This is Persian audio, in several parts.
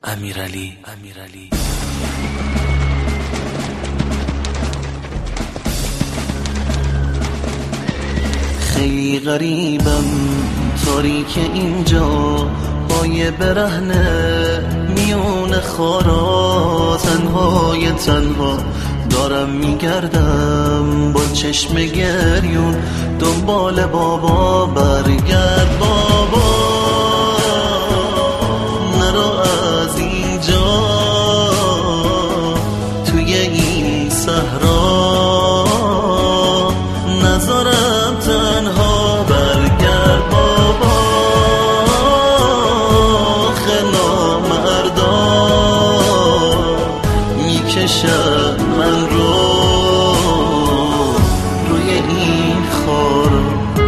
امیرعلی. خیلی غریبم تاریک اینجا، پای برهنه میون خارا، تنهای تنها دارم میگردم با چشم گریون دنبال بابا. برگرد بابا، نرو از اینجا توی این صحرا، نذارم تنها. برگرد بابا، خنا مردا میکشد من رو روی این خارا.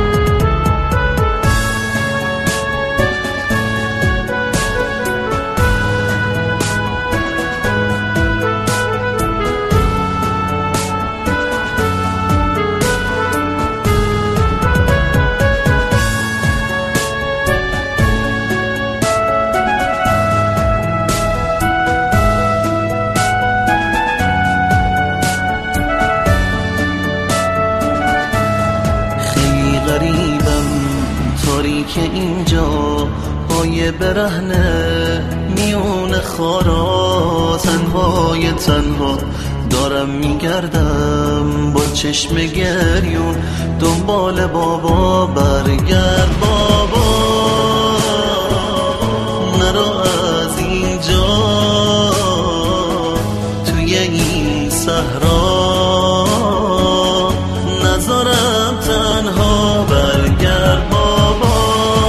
غریبم تاریک اینجا، پای برهنه میون خارا، تنهای تنها دارم میگردم با چشم گریون دنبال بابا. برگرد بابا، نرو از اینجا توی این صحرا، نذارم تنها. برگرد بابا،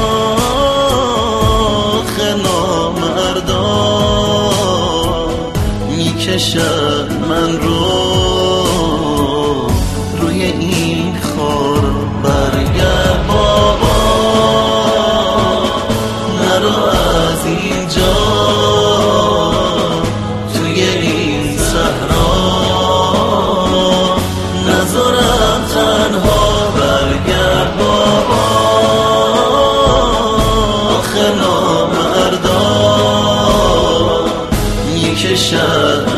خنا مردا میکشد من رو روی این خارا. برگرد بابا، نرو از اینجا توی این صحرا، نذارم تنها. برگرد بابا، خنا مردا میکشد